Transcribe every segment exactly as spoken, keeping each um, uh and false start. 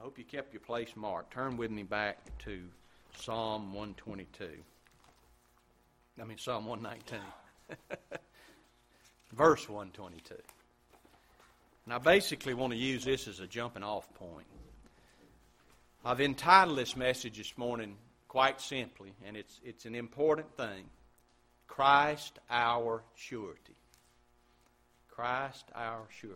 I hope you kept your place marked. Turn with me back to Psalm one twenty-two. I mean, Psalm one nineteen. Verse one twenty-two. And I basically want to use this as a jumping off point. I've entitled this message this morning quite simply, and it's it's an important thing. Christ our surety. Christ our surety.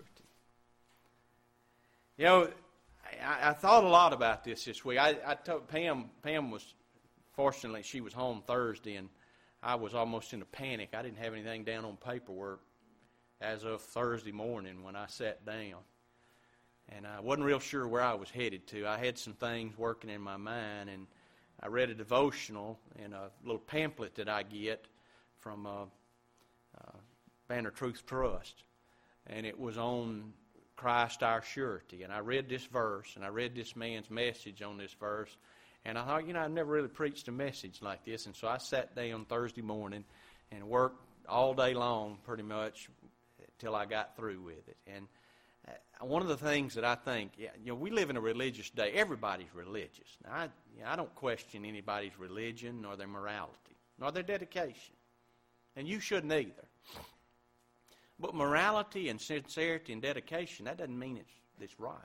You know, I, I thought a lot about this this week. I, I told Pam, Pam was, fortunately, she was home Thursday, and I was almost in a panic. I didn't have anything down on paperwork as of Thursday morning when I sat down. And I wasn't real sure where I was headed to. I had some things working in my mind, and I read a devotional in a little pamphlet that I get from uh, uh, Banner Truth Trust. And it was on Christ our surety. And I read this verse, and I read this man's message on this verse. And I thought, you know, I've never really preached a message like this. And so I sat down Thursday morning and worked all day long pretty much till I got through with it. And uh, one of the things that I think, yeah, you know, we live in a religious day. Everybody's religious. Now, I, you know, I don't question anybody's religion nor their morality nor their dedication. And you shouldn't either. But morality and sincerity and dedication, that doesn't mean it's, it's right.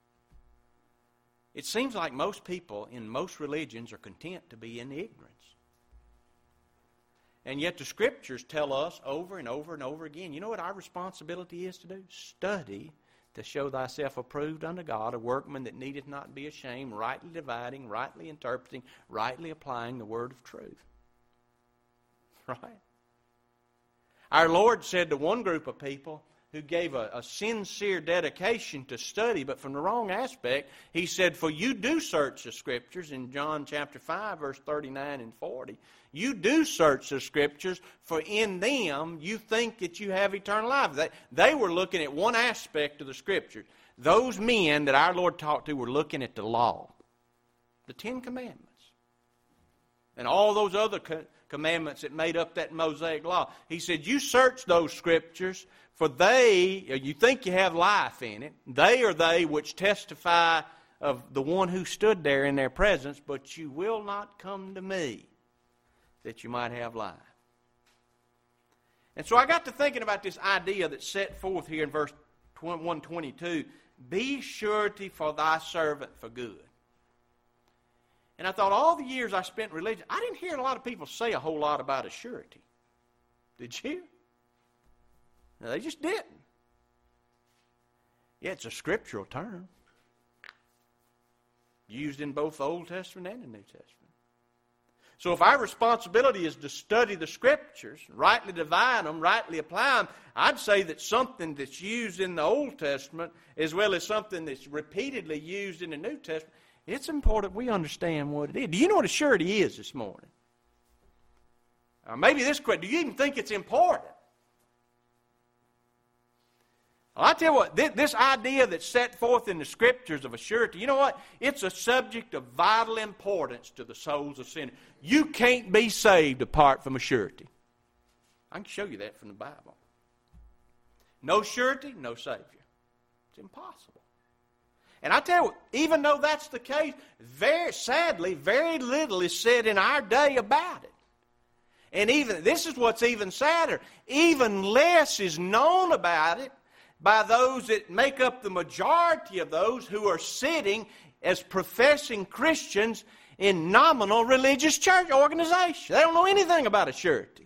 It seems like most people in most religions are content to be in ignorance. And yet the Scriptures tell us over and over and over again, you know what our responsibility is to do? Study to show thyself approved unto God, a workman that needeth not be ashamed, rightly dividing, rightly interpreting, rightly applying the word of truth. Right? Our Lord said to one group of people who gave a, a sincere dedication to study, but from the wrong aspect, He said, for you do search the Scriptures, in John chapter five, verse thirty-nine and forty. You do search the Scriptures, for in them you think that you have eternal life. They, they were looking at one aspect of the Scriptures. Those men that our Lord talked to were looking at the law, the Ten Commandments, and all those other co- commandments that made up that Mosaic law. He said, you search those Scriptures, for they, you think you have life in it. They are they which testify of the one who stood there in their presence, but you will not come to me that you might have life. And so I got to thinking about this idea that's set forth here in verse one twenty-two, be surety for thy servant for good. And I thought all the years I spent in religion, I didn't hear a lot of people say a whole lot about a surety. Did you? No, they just didn't. Yeah, it's a scriptural term, used in both the Old Testament and the New Testament. So if our responsibility is to study the Scriptures, rightly divide them, rightly apply them, I'd say that something that's used in the Old Testament as well as something that's repeatedly used in the New Testament, it's important we understand what it is. Do you know what a surety is this morning? Or maybe this question, do you even think it's important? Well, I tell you what, this, this idea that's set forth in the Scriptures of a surety, you know what? It's a subject of vital importance to the souls of sinners. You can't be saved apart from a surety. I can show you that from the Bible. No surety, no Savior. It's impossible. And I tell you, even though that's the case, very sadly, very little is said in our day about it. And even this is what's even sadder. Even less is known about it by those that make up the majority of those who are sitting as professing Christians in nominal religious church organizations. They don't know anything about a surety.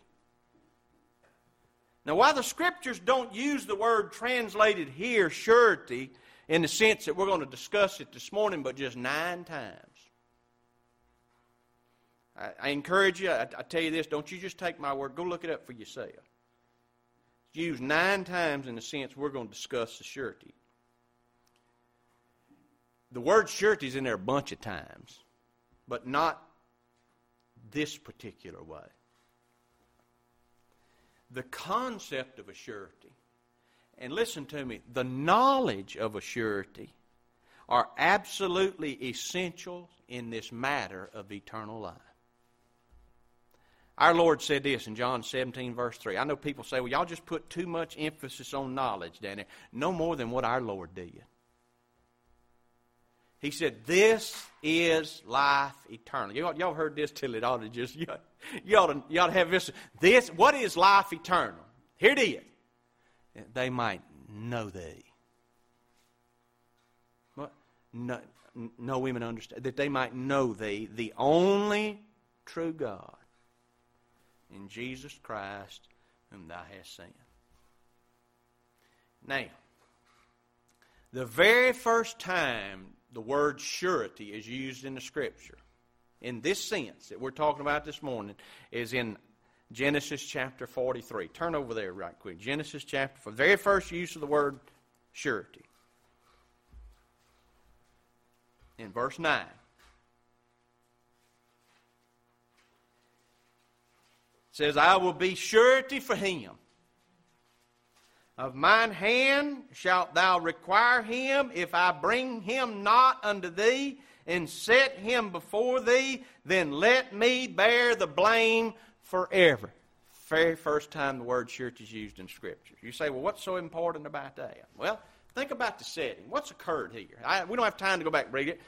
Now, while the Scriptures don't use the word translated here, surety, in the sense that we're going to discuss it this morning, but just nine times. I, I encourage you, I, I tell you this, don't you just take my word, go look it up for yourself. It's used nine times in the sense we're going to discuss the surety. The word surety is in there a bunch of times, but not this particular way. The concept of a surety, and listen to me, the knowledge of a surety are absolutely essential in this matter of eternal life. Our Lord said this in John seventeen, verse three. I know people say, well, y'all just put too much emphasis on knowledge down there. No more than what our Lord did. He said, this is life eternal. You all, y'all heard this till it ought to just, you, you, ought to, you ought to have this. This, what is life eternal? Here it is. They might know thee. What? No, no women understand. That they might know thee, the only true God, in Jesus Christ, whom thou hast sent. Now, the very first time the word surety is used in the Scripture, in this sense that we're talking about this morning, is in Genesis chapter forty-three. Turn over there right quick. Genesis chapter four. The very first use of the word surety. In verse nine. It says, I will be surety for him. Of mine hand shalt thou require him, if I bring him not unto thee, and set him before thee, then let me bear the blame forever. Very first time the word surety is used in Scripture. You say, well, what's so important about that? Well, think about the setting. What's occurred here? I, we don't have time to go back and read it.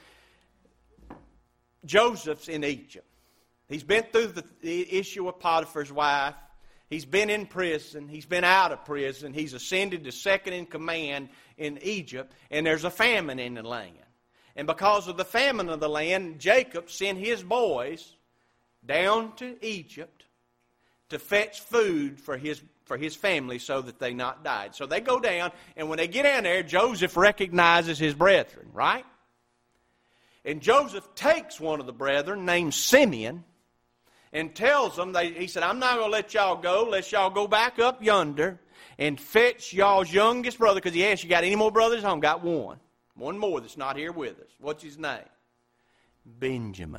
Joseph's in Egypt. He's been through the, the issue with Potiphar's wife. He's been in prison. He's been out of prison. He's ascended to second in command in Egypt. And there's a famine in the land. And because of the famine of the land, Jacob sent his boys down to Egypt to fetch food for his, for his family so that they not died. So they go down, and when they get down there, Joseph recognizes his brethren, right? And Joseph takes one of the brethren named Simeon and tells them, they, he said, I'm not going to let y'all go unless y'all go back up yonder and fetch y'all's youngest brother. Because he asked, you got any more brothers home? Got one. One more that's not here with us. What's his name? Benjamin.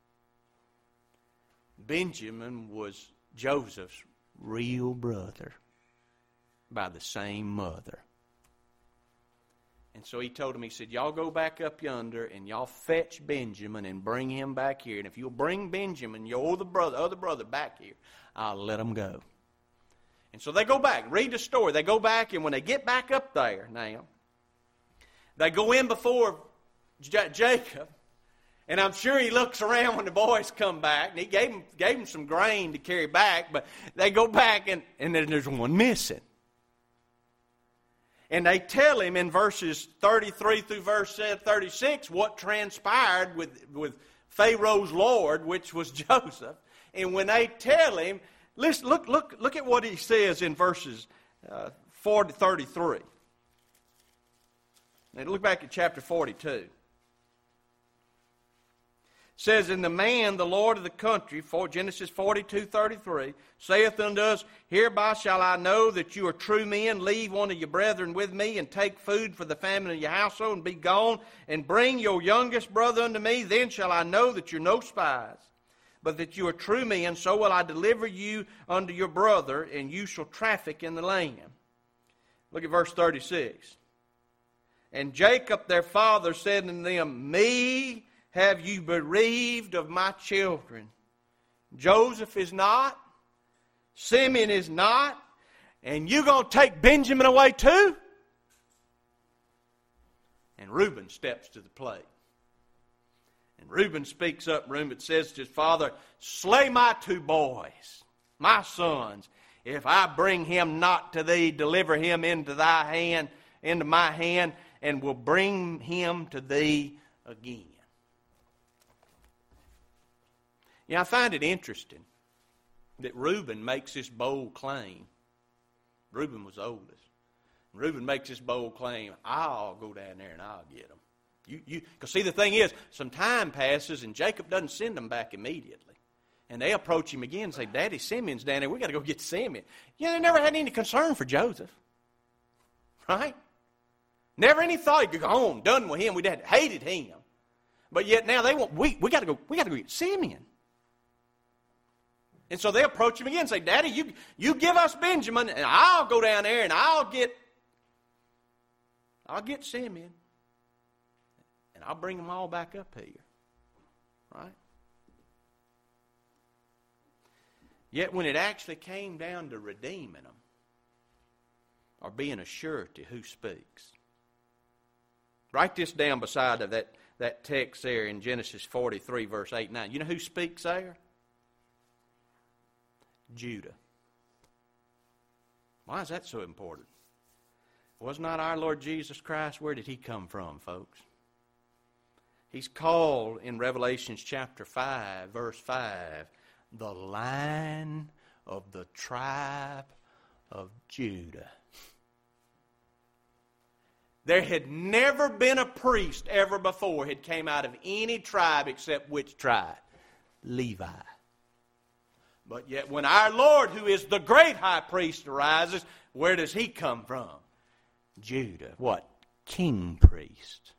Benjamin was Joseph's real brother by the same mother. And so he told him, he said, y'all go back up yonder and y'all fetch Benjamin and bring him back here. And if you'll bring Benjamin, your other brother, other brother back here, I'll let him go. And so they go back. Read the story. They go back, and when they get back up there now, they go in before J- Jacob. And I'm sure he looks around when the boys come back. And he gave them, gave them some grain to carry back. But they go back, and, and then there's one missing. And they tell him in verses thirty-three through verse thirty-six what transpired with, with Pharaoh's Lord, which was Joseph. And when they tell him, listen, look, look, look at what he says in verses uh, forty to thirty-three. Now look back at chapter forty-two. It says, and the man, the Lord of the country, for Genesis forty-two thirty-three, saith unto us, hereby shall I know that you are true men. Leave one of your brethren with me, and take food for the famine of your household, and be gone, and bring your youngest brother unto me. Then shall I know that you're no spies, but that you are true men. So will I deliver you unto your brother, and you shall traffic in the land. Look at verse thirty-six. And Jacob their father said unto them, me have you bereaved of my children? Joseph is not. Simeon is not. And you going to take Benjamin away too? And Reuben steps to the plate. And Reuben speaks up. Reuben says to his father, slay my two boys, my sons. If I bring him not to thee, deliver him into thy hand, into my hand, and will bring him to thee again. You know, I find it interesting that Reuben makes this bold claim. Reuben was oldest. Reuben makes this bold claim, I'll go down there and I'll get them. You, you, because see, the thing is, some time passes and Jacob doesn't send them back immediately. And they approach him again and say, Daddy, Simeon's down there. We've got to go get Simeon. Yeah, they never had any concern for Joseph. Right? Never any thought he'd go home, done with him. We hated him. But yet now they want, we, we got to go, we got to go get Simeon. And so they approach him again and say, Daddy, you, you give us Benjamin, and I'll go down there and I'll get, I'll get Simeon. And I'll bring them all back up here. Right? Yet when it actually came down to redeeming them, or being a surety, who speaks? Write this down beside of that, that text there in Genesis forty-three, verse eight and nine. You know who speaks there? Judah. Why is that so important? Was not our Lord Jesus Christ? Where did He come from, folks? He's called in Revelation chapter five, verse five, the Lion of the tribe of Judah. There had never been a priest ever before had came out of any tribe except which tribe? Levi. But yet when our Lord, who is the great high priest, arises, where does He come from? Judah. What? King priest.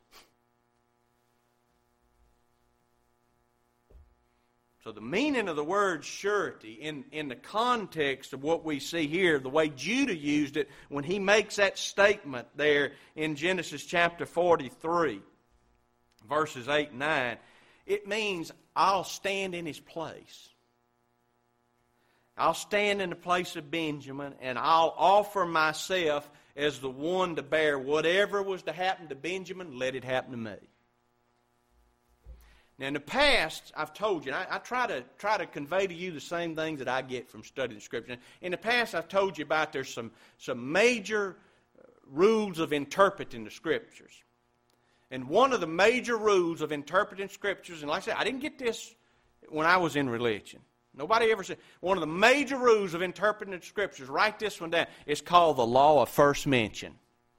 So the meaning of the word surety in, in the context of what we see here, the way Judah used it when he makes that statement there in Genesis chapter forty-three, verses eight and nine, it means I'll stand in his place. I'll stand in the place of Benjamin and I'll offer myself as the one to bear whatever was to happen to Benjamin, let it happen to me. Now, in the past, I've told you, and I, I try to try to convey to you the same things that I get from studying Scripture. In the past, I've told you about there's some, some major rules of interpreting the Scriptures. And one of the major rules of interpreting Scriptures, and like I said, I didn't get this when I was in religion. Nobody ever said, one of the major rules of interpreting the Scriptures, write this one down, it's called the law of first mention.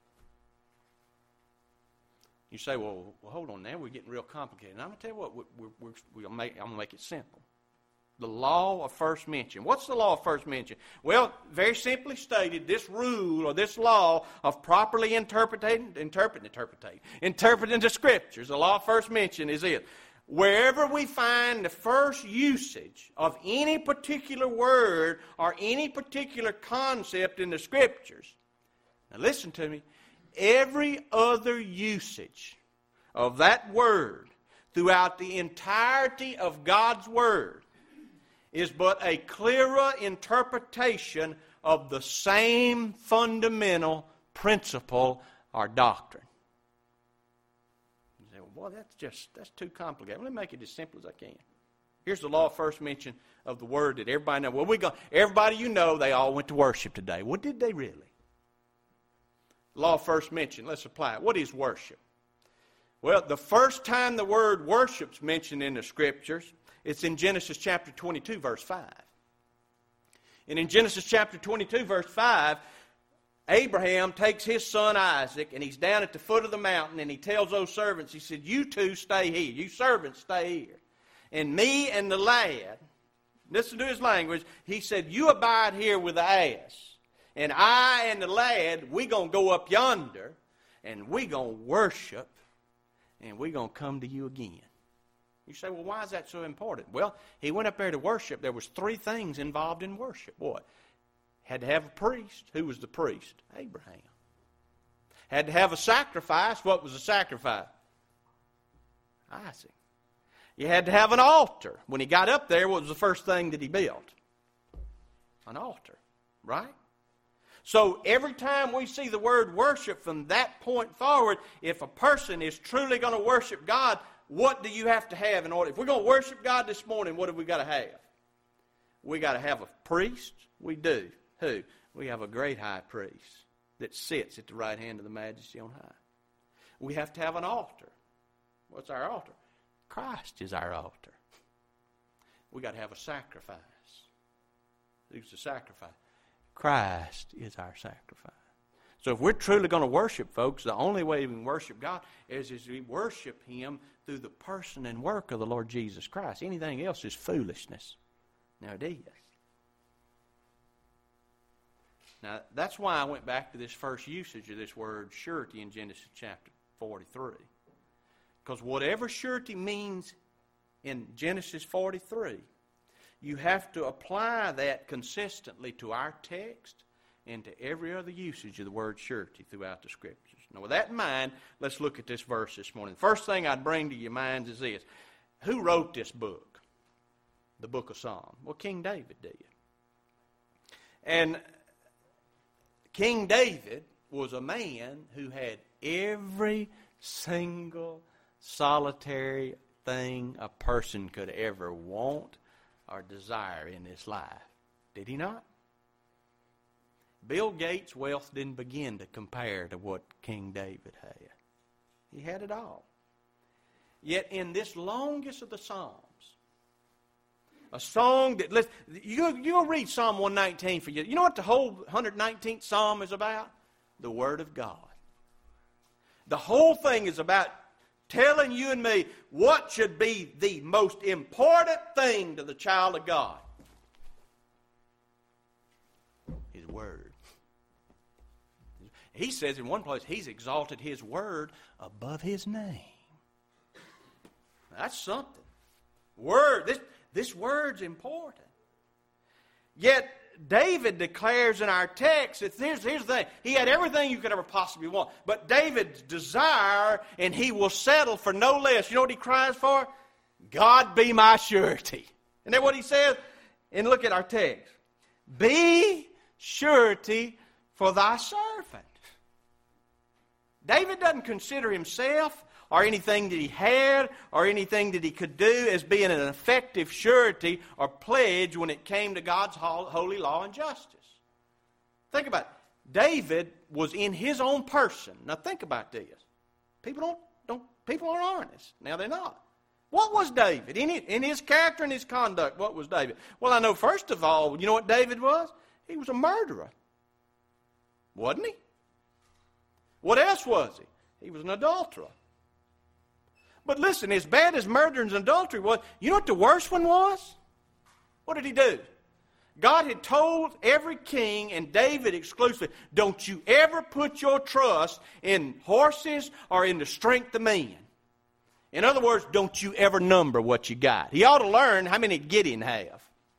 You say, well, well, hold on now, we're getting real complicated. And I'm going to tell you what, we're, we're, we're gonna make, I'm going to make it simple. The law of first mention. What's the law of first mention? Well, very simply stated, this rule or this law of properly interpreting, interpreting, interpreting, interpreting the Scriptures, the law of first mention is it. Wherever we find the first usage of any particular word or any particular concept in the Scriptures, now listen to me, every other usage of that word throughout the entirety of God's Word is but a clearer interpretation of the same fundamental principle or doctrine. You say, well, boy, that's just, that's too complicated. Let me make it as simple as I can. Here's the law of first mention of the Word that everybody knows. Well, we go, everybody you know, they all went to worship today. Well, did they really? Law of first mention, let's apply it. What is worship? Well, the first time the word worship's mentioned in the Scriptures, it's in Genesis chapter twenty-two, verse five. And in Genesis chapter twenty-two, verse five, Abraham takes his son Isaac, and he's down at the foot of the mountain, and he tells those servants, he said, you two stay here. You servants stay here. And me and the lad, listen to his language, he said, you abide here with the ass. And I and the lad, we going to go up yonder, and we going to worship, and we going to come to you again. You say, well, why is that so important? Well, he went up there to worship. There was three things involved in worship. What? Had to have a priest. Who was the priest? Abraham. Had to have a sacrifice. What was the sacrifice? Isaac. You had to have an altar. When he got up there, what was the first thing that he built? An altar. Right? So every time we see the word worship from that point forward, if a person is truly going to worship God, what do you have to have in order? If we're going to worship God this morning, what have we got to have? We got to have a priest. We do. Who? We have a great high priest that sits at the right hand of the Majesty on high. We have to have an altar. What's our altar? Christ is our altar. We got to have a sacrifice. Who's the sacrifice? Christ is our sacrifice. So if we're truly going to worship, folks, the only way we can worship God is, is we worship Him through the person and work of the Lord Jesus Christ. Anything else is foolishness. Now it is. Now that's why I went back to this first usage of this word surety in Genesis chapter forty-three. Because whatever surety means in Genesis forty-three, you have to apply that consistently to our text and to every other usage of the word surety throughout the Scriptures. Now, with that in mind, let's look at this verse this morning. The first thing I'd bring to your minds is this. Who wrote this book? The book of Psalms. Well, King David did. And King David was a man who had every single solitary thing a person could ever want or desire in this life. Did he not? Bill Gates' wealth didn't begin to compare to what King David had. He had it all. Yet in this longest of the Psalms, a song that, listen, you, you'll read Psalm one nineteen for you. You know what the whole one hundred nineteenth Psalm is about? The Word of God. The whole thing is about telling you and me what should be the most important thing to the child of God. His Word. He says in one place, He's exalted His Word above His name. That's something. Word. This, this word's important. Yet, David declares in our text that here's, here's the thing. He had everything you could ever possibly want. But David's desire, and he will settle for no less. You know what he cries for? God be my surety. Isn't that what he says? And look at our text. Be surety for thy servant. David doesn't consider himself or anything that he had or anything that he could do as being an effective surety or pledge when it came to God's holy law and justice. Think about it. David was in his own person. Now think about this. People don't, don't people aren't honest. Now they're not. What was David? In his, in his character and his conduct, what was David? Well, I know first of all, you know what David was? He was a murderer. Wasn't he? What else was he? He was an adulterer. But listen, as bad as murder and adultery was, you know what the worst one was? What did he do? God had told every king, and David exclusively, don't you ever put your trust in horses or in the strength of men. In other words, don't you ever number what you got. He ought to learn how many Gideon have.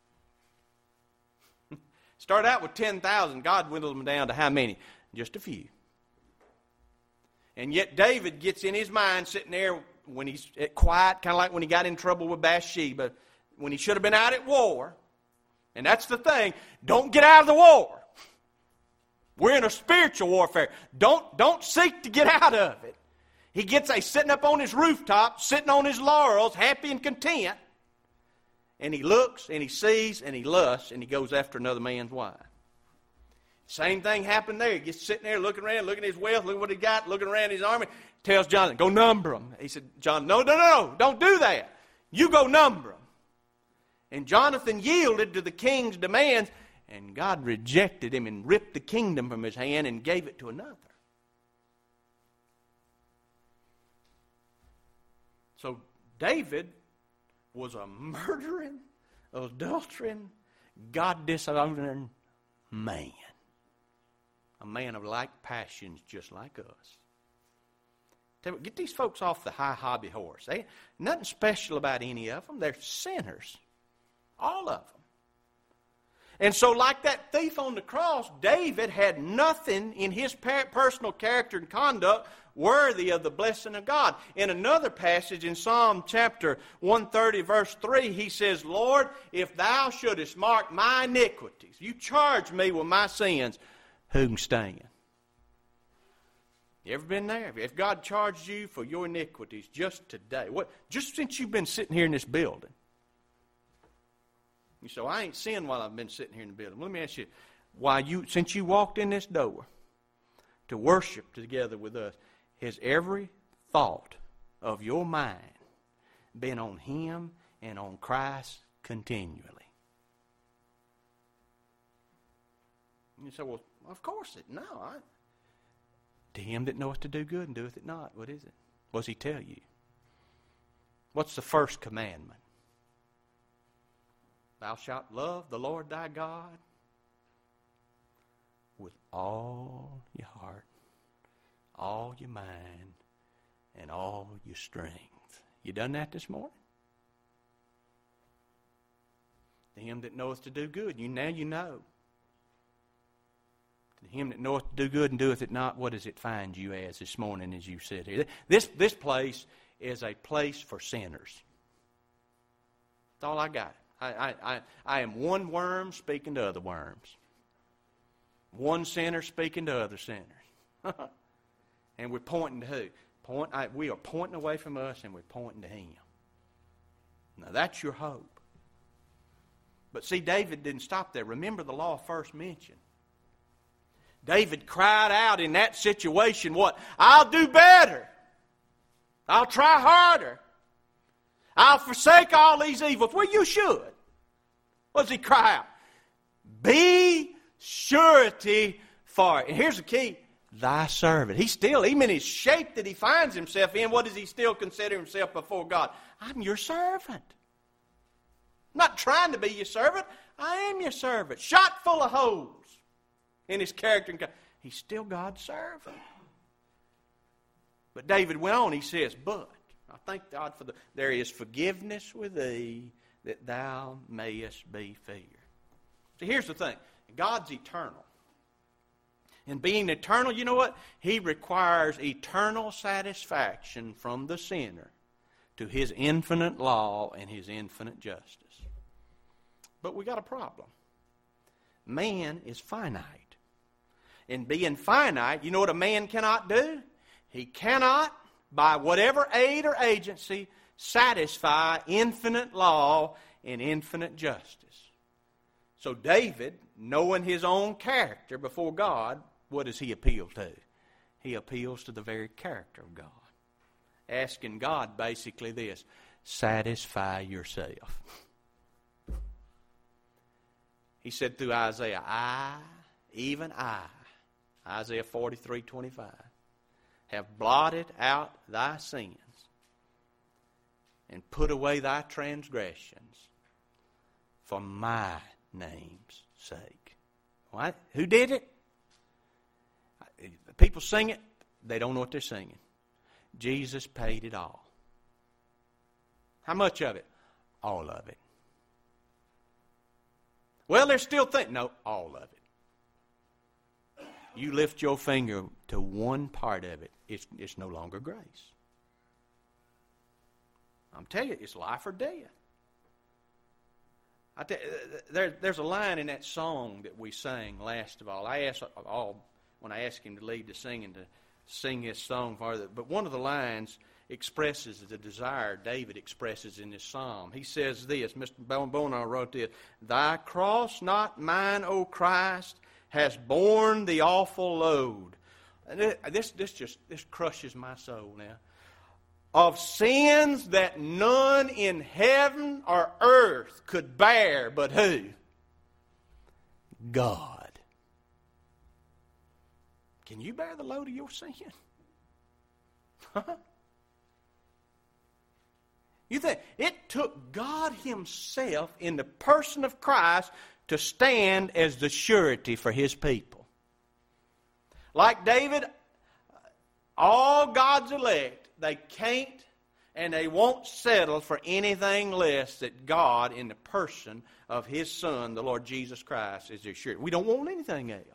Started out with ten thousand. God whittled them down to how many? Just a few. And yet David gets in his mind sitting there when he's quiet, kind of like when he got in trouble with Bathsheba, when he should have been out at war. And that's the thing. Don't get out of the war. We're in a spiritual warfare. Don't, don't seek to get out of it. He gets a sitting up on his rooftop, sitting on his laurels, happy and content. And he looks and he sees and he lusts and he goes after another man's wife. Same thing happened there. He gets sitting there looking around, looking at his wealth, looking at what he got, looking around his army. Tells Jonathan, go number them. He said, John, no, no, no, no, don't do that. You go number them. And Jonathan yielded to the king's demands, and God rejected him and ripped the kingdom from his hand and gave it to another. So David was a murdering, adultering, God-dishonoring man. A man of like passions just like us. Get these folks off the high hobby horse. They, nothing special about any of them. They're sinners. All of them. And so like that thief on the cross, David had nothing in his personal character and conduct worthy of the blessing of God. In another passage in Psalm chapter one thirty verse three, he says, Lord, if thou shouldest mark my iniquities, you charge me with my sins, who can stand? You ever been there? If God charged you for your iniquities just today, what? Just since you've been sitting here in this building. You say, well, I ain't sinned while I've been sitting here in the building. Well, let me ask you, why you, since you walked in this door to worship together with us, has every thought of your mind been on Him and on Christ continually? You say, well, of course it. No, I... To him that knoweth to do good and doeth it not. What is it? What does he tell you? What's the first commandment? Thou shalt love the Lord thy God with all your heart, all your mind, and all your strength. You done that this morning? To him that knoweth to do good. You now you know. Him that knoweth to do good and doeth it not, what does it find you as this morning as you sit here? This, this place is a place for sinners. That's all I got. I, I, I, I am one worm speaking to other worms. One sinner speaking to other sinners. And we're pointing to who? Point, I, we are pointing away from us and we're pointing to Him. Now that's your hope. But see, David didn't stop there. Remember the law first mentioned. David cried out in that situation, what? I'll do better. I'll try harder. I'll forsake all these evils. Well, you should. What does he cry out? Be surety for it. And here's the key. Thy servant. He's still, even in his shape that he finds himself in, what does he still consider himself before God? I'm your servant. I'm not trying to be your servant. I am your servant. Shot full of holes in his character. And he's still God's servant. But David went on. He says, but, I thank God for the, there is forgiveness with thee that thou mayest be feared. So here's the thing. God's eternal. And being eternal, you know what? He requires eternal satisfaction from the sinner to His infinite law and His infinite justice. But we got a problem. Man is finite. And being finite, you know what a man cannot do? He cannot, by whatever aid or agency, satisfy infinite law and infinite justice. So David, knowing his own character before God, what does he appeal to? He appeals to the very character of God. Asking God basically this, satisfy yourself. He said through Isaiah, I, even I, Isaiah forty-three twenty-five, have blotted out thy sins and put away thy transgressions for my name's sake. What? Who did it? People sing it, they don't know what they're singing. Jesus paid it all. How much of it? All of it. Well, they're still thinking, no, all of it. You lift your finger to one part of it, it's, it's no longer grace. I'm telling you, it's life or death. I tell you, there, there's a line in that song that we sang last of all. I asked all when I asked him to lead the singing to sing his song farther. But one of the lines expresses the desire David expresses in this psalm. He says this, Mister Bonar wrote this, Thy cross, not mine, O Christ, has borne the awful load. And this, this just this crushes my soul now. Of sins that none in heaven or earth could bear, but who? God. Can you bear the load of your sin? You think it took God Himself in the person of Christ to stand as the surety for His people. Like David, all God's elect, they can't and they won't settle for anything less than God in the person of His Son, the Lord Jesus Christ, is their surety. We don't want anything else.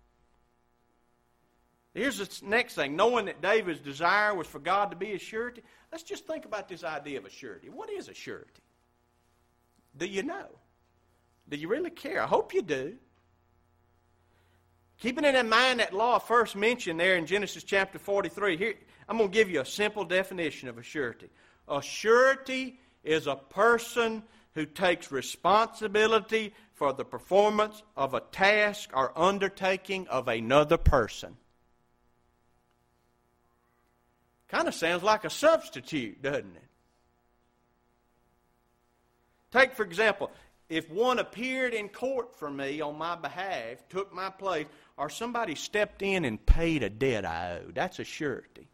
Here's the next thing. Knowing that David's desire was for God to be a surety, let's just think about this idea of a surety. What is a surety? Do you know? Do you really care? I hope you do. Keeping it in mind that law first mentioned there in Genesis chapter forty-three, here I'm going to give you a simple definition of a surety. A surety is a person who takes responsibility for the performance of a task or undertaking of another person. Kind of sounds like a substitute, doesn't it? Take, for example, if one appeared in court for me on my behalf, took my place, or somebody stepped in and paid a debt I owed, that's a surety.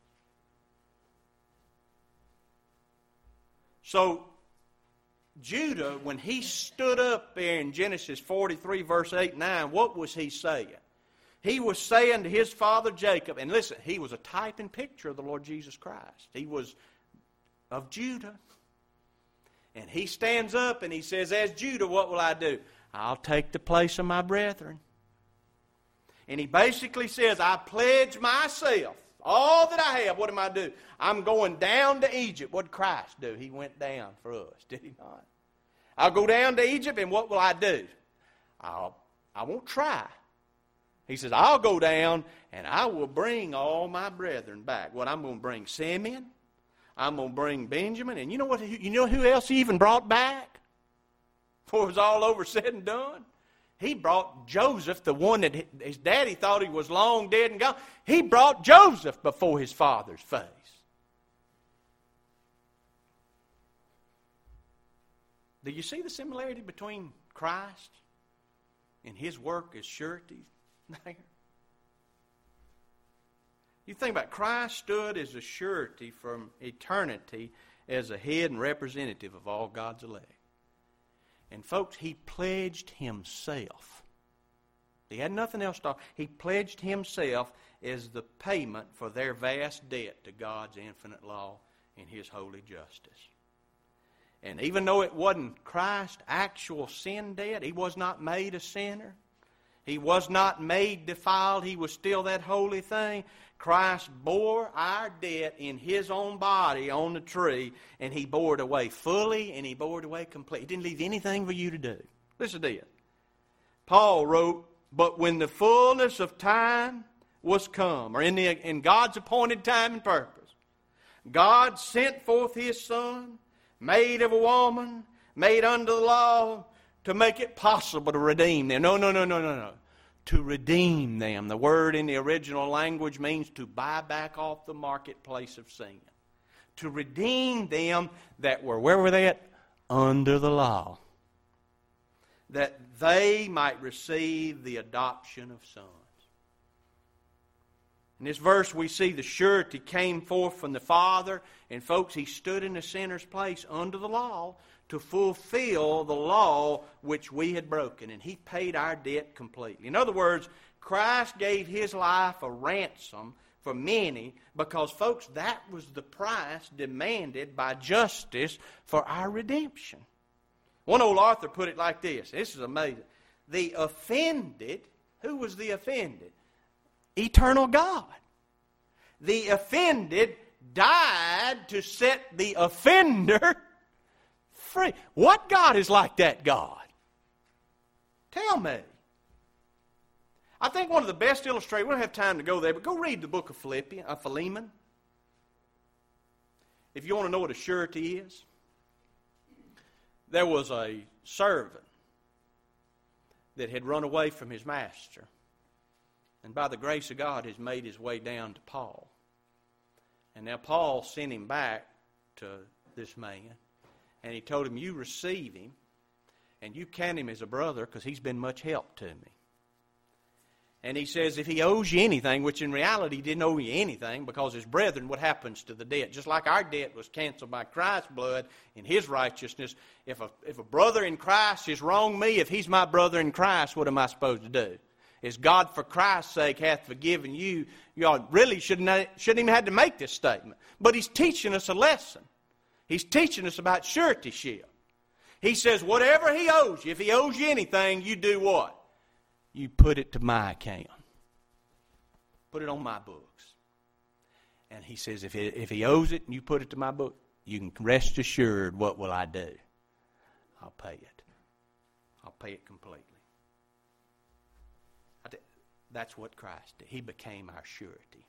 So, Judah, when he stood up there in Genesis forty-three, verse eight and nine, what was he saying? He was saying to his father Jacob, and listen, he was a type and picture of the Lord Jesus Christ. He was of Judah. And he stands up and he says, as Judah, what will I do? I'll take the place of my brethren. And he basically says, I pledge myself, all that I have, what am I do? I'm going down to Egypt. What did Christ do? He went down for us, did he not? I'll go down to Egypt, and what will I do? I'll, I won't try. He says, I'll go down and I will bring all my brethren back. What, I'm going to bring Simeon. I'm going to bring Benjamin. And you know what? You know who else he even brought back? Before it was all over said and done? He brought Joseph, the one that his daddy thought he was long dead and gone. He brought Joseph before his father's face. Do you see the similarity between Christ and his work as surety there? You think about it, Christ stood as a surety from eternity as a head and representative of all God's elect. And folks, he pledged himself. He had nothing else to offer. He pledged himself as the payment for their vast debt to God's infinite law and his holy justice. And even though it wasn't Christ's actual sin debt, he was not made a sinner. He was not made defiled. He was still that holy thing. Christ bore our debt in his own body on the tree, and he bore it away fully, and he bore it away completely. He didn't leave anything for you to do. Listen to this. Paul wrote, but when the fullness of time was come, or in, the, in God's appointed time and purpose, God sent forth his Son, made of a woman, made under the law, to make it possible to redeem them. No, no, no, no, no, no. To redeem them. The word in the original language means to buy back off the marketplace of sin. To redeem them that were, where were they at? Under the law. That they might receive the adoption of sons. In this verse we see the surety came forth from the Father. And folks, he stood in the sinner's place under the law to fulfill the law which we had broken. And he paid our debt completely. In other words, Christ gave his life a ransom for many because, folks, that was the price demanded by justice for our redemption. One old author put it like this. This is amazing. The offended, who was the offended? Eternal God. The offended died to set the offender free. What God is like that God? Tell me. I think one of the best illustrators, we don't have time to go there, but go read the book of Philippians, uh, Philemon. If you want to know what a surety is, there was a servant that had run away from his master, and by the grace of God has made his way down to Paul. And now Paul sent him back to this man, and he told him, you receive him, and you count him as a brother because he's been much help to me. And he says if he owes you anything, which in reality he didn't owe you anything because his brethren, what happens to the debt? Just like our debt was canceled by Christ's blood in his righteousness, if a, if a brother in Christ has wronged me, if he's my brother in Christ, what am I supposed to do? Is God for Christ's sake hath forgiven you? You really shouldn't, shouldn't even have to make this statement. But he's teaching us a lesson. He's teaching us about suretyship. He says whatever he owes you, if he owes you anything, you do what? You put it to my account. Put it on my books. And he says, if he, if he owes it and you put it to my book, you can rest assured, what will I do? I'll pay it. I'll pay it completely. I th- that's what Christ did. He became our surety.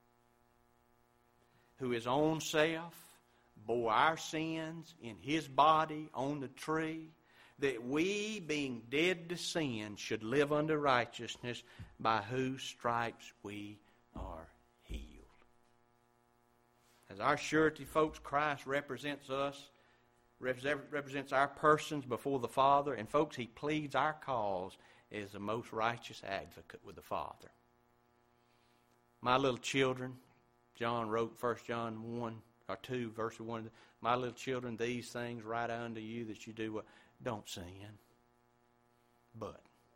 Who his own self bore our sins in his body on the tree, that we, being dead to sin, should live unto righteousness, by whose stripes we are healed. As our surety, folks, Christ represents us, represents our persons before the Father, and folks, he pleads our cause as the most righteous advocate with the Father. My little children, John wrote First John one or two, verse one, my little children, these things write unto you that you do what? Don't sin. But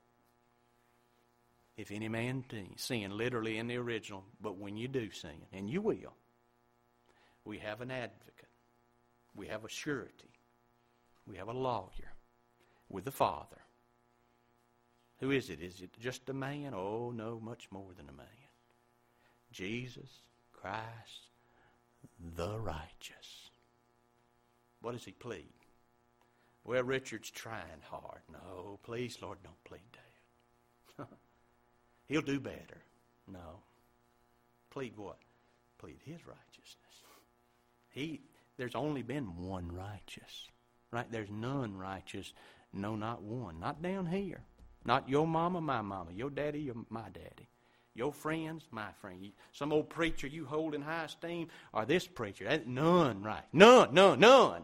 if any man sin, literally in the original, but when you do sin, and you will, we have an advocate. We have a surety. We have a lawyer with the Father. Who is it? Is it just a man? Oh, no, much more than a man. Jesus Christ, the righteous. What does he plead? Well, Richard's trying hard. No, please, Lord, don't plead that. He'll do better. No. Plead what? Plead His righteousness. He, there's only been one righteous. Right? There's none righteous. No, not one. Not down here. Not your mama, my mama. Your daddy, your, my daddy. Your friends, my friend. Some old preacher you hold in high esteem, or this preacher. That, none right. None, none, none.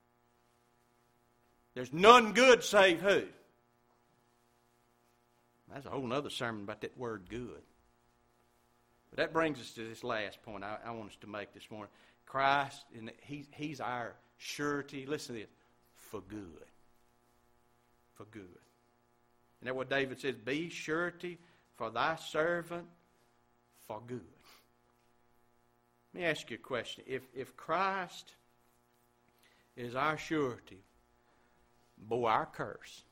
There's none good save who? That's a whole other sermon about that word good. But that brings us to this last point I, I want us to make this morning. Christ, and he, He's our surety. Listen to this. For good. For good. Isn't that what David says? Be surety for thy servant for good. Let me ask you a question. If, if Christ is our surety, bore our curse,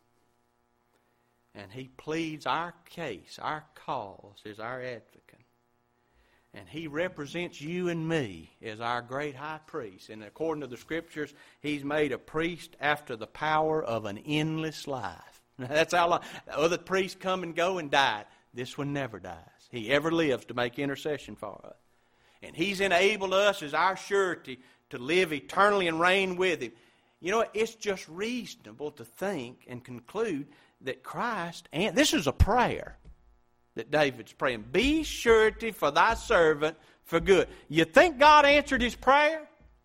and He pleads our case, our cause, as our advocate, and He represents you and me as our great high priest, and according to the Scriptures, He's made a priest after the power of an endless life. That's how long. Other priests come and go and die. This one never dies. He ever lives to make intercession for us. And He's enabled us as our surety to live eternally and reign with Him. You know, it's just reasonable to think and conclude that Christ, and this is a prayer that David's praying, be surety for thy servant for good. You think God answered his prayer?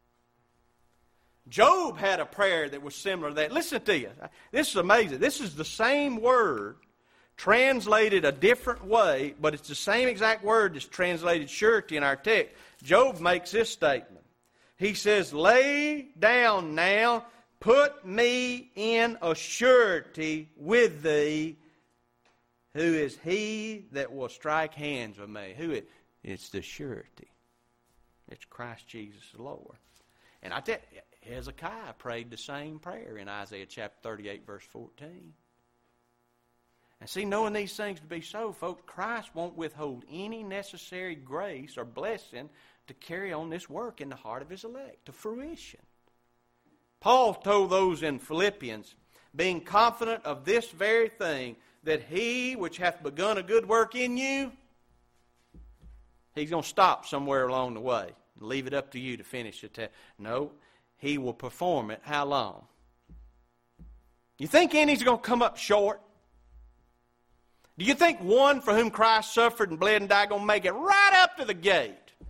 Job had a prayer that was similar to that. Listen to this. This is amazing. This is the same word translated a different way, but it's the same exact word that's translated surety in our text. Job makes this statement. He says, lay down now, put me in a surety with thee, who is he that will strike hands with me. Who is? It's the surety. It's Christ Jesus the Lord. And I tell you, Hezekiah prayed the same prayer in Isaiah chapter thirty-eight, verse fourteen. And see, knowing these things to be so, folks, Christ won't withhold any necessary grace or blessing to carry on this work in the heart of His elect to fruition. Paul told those in Philippians, being confident of this very thing, that He which hath begun a good work in you, He's going to stop somewhere along the way and leave it up to you to finish it. No, He will perform it. How long? You think any's going to come up short? Do you think one for whom Christ suffered and bled and died going to make it right up to the gate?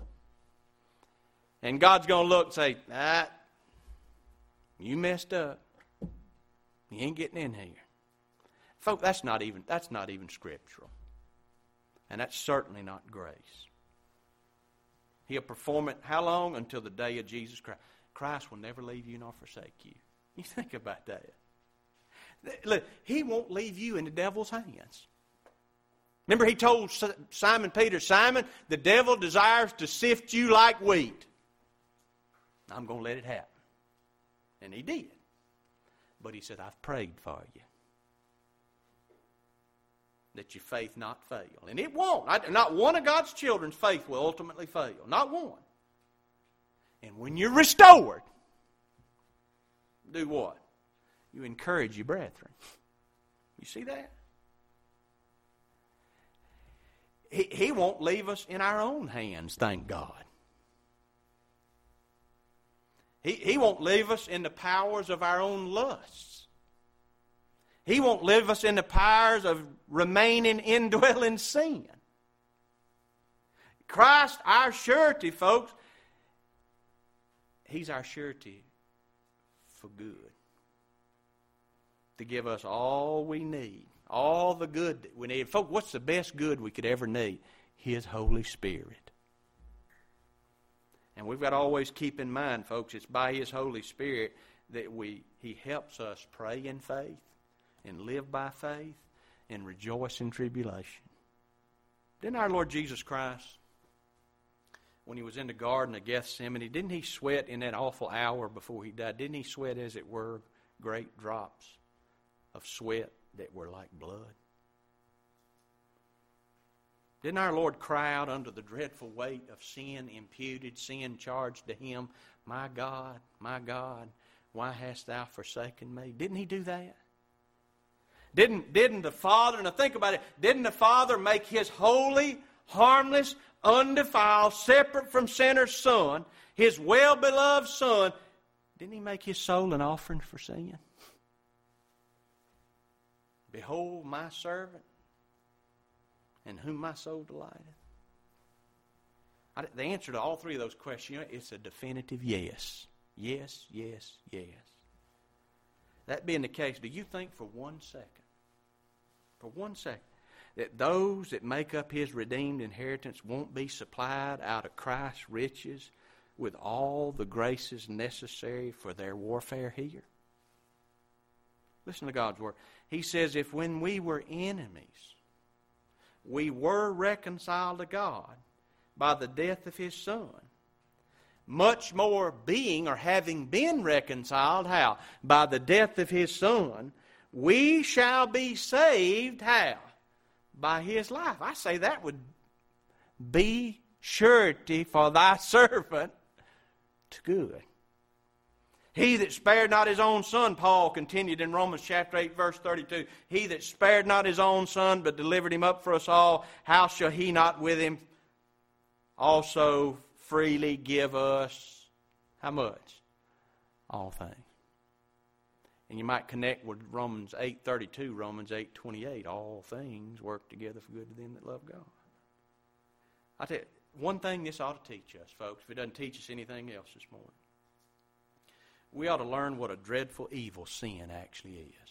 And God's going to look and say, ah, you messed up. You ain't getting in here. Folks, that's not even, that's not even scriptural. And that's certainly not grace. He'll perform it how long? Until the day of Jesus Christ. Christ will never leave you nor forsake you. You think about that. Look, He won't leave you in the devil's hands. Remember He told Simon Peter, Simon, the devil desires to sift you like wheat. I'm going to let it happen. And he did. But He said, I've prayed for you, that your faith not fail. And it won't. Not one of God's children's faith will ultimately fail. Not one. And when you're restored, do what? You encourage your brethren. You see that? He, he won't leave us in our own hands, thank God. He, he won't leave us in the powers of our own lusts. He won't leave us in the powers of remaining indwelling sin. Christ, our surety, folks, He's our surety for good. To give us all we need, all the good that we need. Folks, what's the best good we could ever need? His Holy Spirit. And we've got to always keep in mind, folks, it's by His Holy Spirit that we He helps us pray in faith and live by faith and rejoice in tribulation. Didn't our Lord Jesus Christ, when He was in the Garden of Gethsemane, didn't He sweat in that awful hour before He died? Didn't He sweat, as it were, great drops of sweat that were like blood? Didn't our Lord cry out under the dreadful weight of sin imputed, sin charged to Him, my God, my God, why hast Thou forsaken me? Didn't He do that? Didn't, didn't the Father, now think about it, didn't the Father make His holy, harmless, undefiled, separate from sinners Son, His well-beloved Son, didn't He make His soul an offering for sin? Behold my servant, in whom my soul delighteth. I, the answer to all three of those questions, you know, it's a definitive yes. Yes, yes, yes. That being the case, do you think for one second, for one second, that those that make up His redeemed inheritance won't be supplied out of Christ's riches with all the graces necessary for their warfare here? Listen to God's Word. He says, if when we were enemies, we were reconciled to God by the death of His Son, much more being or having been reconciled, how? By the death of His Son, we shall be saved, how? By His life. I say that would be surety for thy servant to good. He that spared not His own Son, Paul continued in Romans chapter eight, verse thirty-two, He that spared not His own Son, but delivered Him up for us all, how shall He not with Him also freely give us, how much? All things. And you might connect with Romans eight thirty-two, Romans eight twenty-eight, all things work together for good to them that love God. I tell you, one thing this ought to teach us, folks, if it doesn't teach us anything else this morning, we ought to learn what a dreadful evil sin actually is,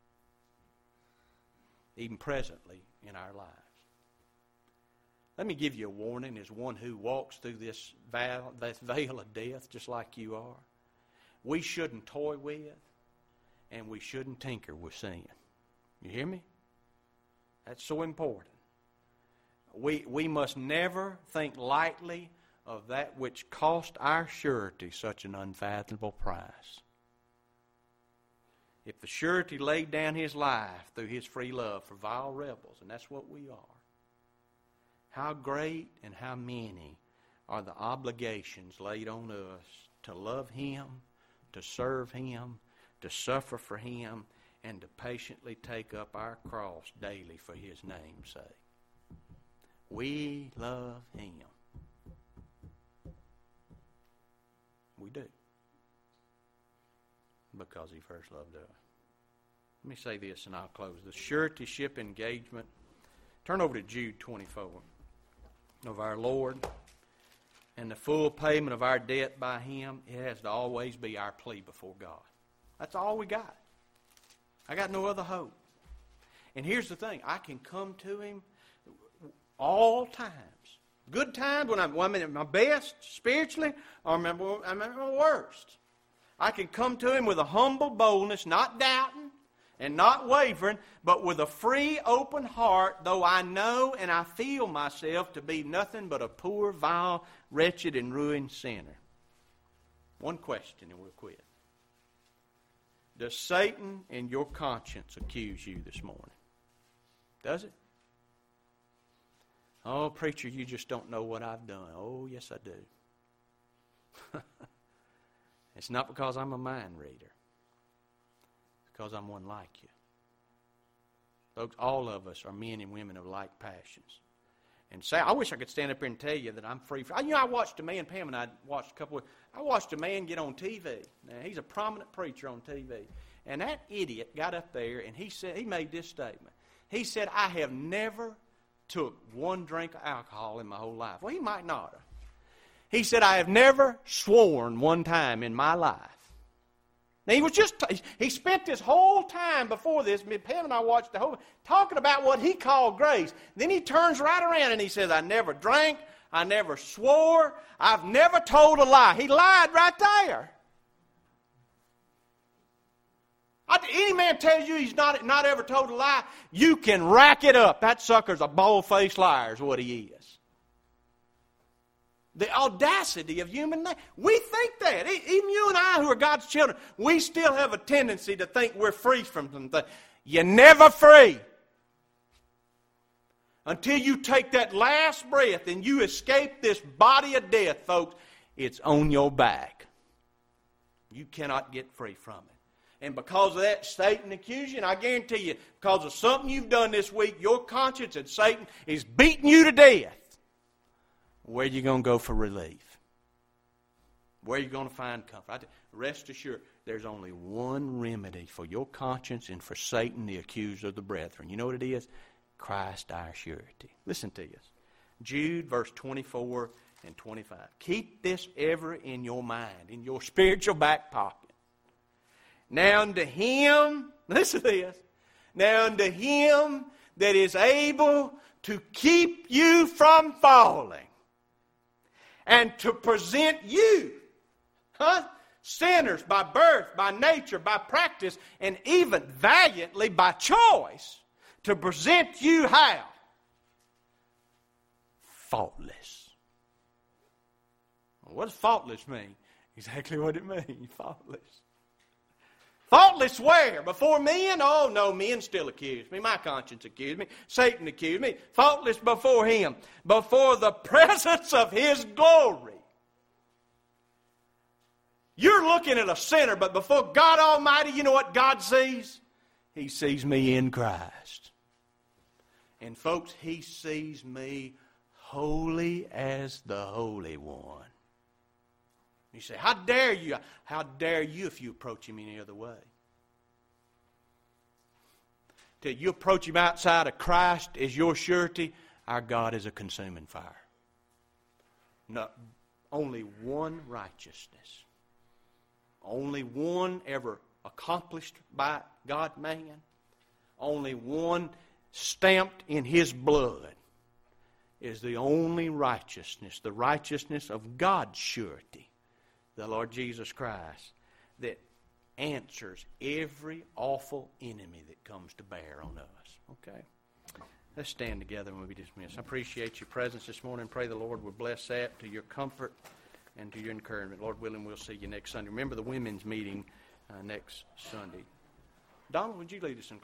even presently in our lives. Let me give you a warning as one who walks through this veil, this veil of death just like you are. We shouldn't toy with and we shouldn't tinker with sin. You hear me? That's so important. We, we must never think lightly of that which cost our surety such an unfathomable price. If the surety laid down his life through his free love for vile rebels, and that's what we are, how great and how many are the obligations laid on us to love Him, to serve Him, to suffer for Him, and to patiently take up our cross daily for His name's sake. We love Him. We do. Because He first loved us. Let me say this and I'll close. The suretyship engagement. Turn over to Jude twenty-four. Of our Lord and the full payment of our debt by Him, it has to always be our plea before God. That's all we got. I got no other hope. And here's the thing. I can come to Him all times. Good times when I'm, when I'm at my best spiritually, or I'm at my worst. I can come to Him with a humble boldness, not doubting and not wavering, but with a free, open heart, though I know and I feel myself to be nothing but a poor, vile, wretched, and ruined sinner. One question and we'll quit. Does Satan in your conscience accuse you this morning? Does it? Oh, preacher, you just don't know what I've done. Oh, yes, I do. It's not because I'm a mind reader. It's because I'm one like you. Folks, all of us are men and women of like passions. And say, I wish I could stand up here and tell you that I'm free. From, you know, I watched a man, Pam and I watched a couple of, I watched a man get on T V. Now, he's a prominent preacher on T V. And that idiot got up there and he said, he made this statement. He said, I have never took one drink of alcohol in my whole life. Well, he might not have. He said, I have never sworn one time in my life. Now, he was just, he spent this whole time before this, Pam and I watched the whole, talking about what he called grace. Then he turns right around and he says, I never drank, I never swore, I've never told a lie. He lied right there. Any man tells you he's not, not ever told a lie, you can rack it up. That sucker's a bald-faced liar is what he is. The audacity of human nature. We think that. Even you and I who are God's children, we still have a tendency to think we're free from something. You're never free. Until you take that last breath and you escape this body of death, folks, it's on your back. You cannot get free from it. And because of that, Satan accuses you. And I guarantee you, because of something you've done this week, your conscience and Satan is beating you to death. Where are you going to go for relief? Where are you going to find comfort? Rest assured, there's only one remedy for your conscience and for Satan, the accuser of the brethren. You know what it is? Christ our surety. Listen to this. Jude, verse twenty-four and twenty-five. Keep this ever in your mind, in your spiritual back pocket. Now unto him, listen to this, now unto him that is able to keep you from falling and to present you, huh, sinners by birth, by nature, by practice, and even valiantly by choice, to present you how? Faultless. What does faultless mean? Exactly what it means, faultless. Faultless where? Before men? Oh, no, men still accuse me. My conscience accused me. Satan accused me. Faultless before him. Before the presence of his glory. You're looking at a sinner, but before God Almighty, you know what God sees? He sees me in Christ. And folks, He sees me holy as the Holy One. You say, how dare you? How dare you if you approach Him any other way? Till you approach Him outside of Christ as your surety, our God is a consuming fire. No, only one righteousness. Only one ever accomplished by God-man. Only one stamped in His blood is the only righteousness, the righteousness of God's surety, the Lord Jesus Christ, that answers every awful enemy that comes to bear on us. Okay? Let's stand together and we'll be dismissed. I appreciate your presence this morning. Pray the Lord will bless that to your comfort and to your encouragement. Lord willing, we'll see you next Sunday. Remember the women's meeting uh, next Sunday. Donald, would you lead us in